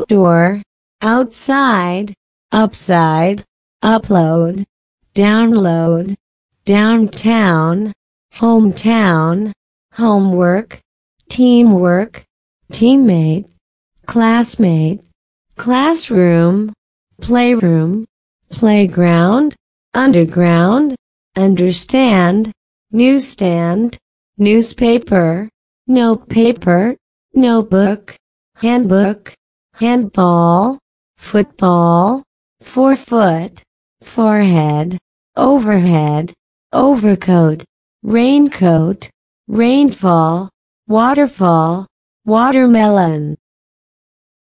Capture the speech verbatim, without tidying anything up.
outdoor, outside, upside, upload, download, downtown, hometown, homework, teamwork, teammate, classmate, classroom, playroom, playground, underground, understand, newsstand, newspaper, notepaper, notebook, handbook, handball, football, forefoot, forehead, overhead, overcoat, raincoat, rainfall, waterfall, watermelon.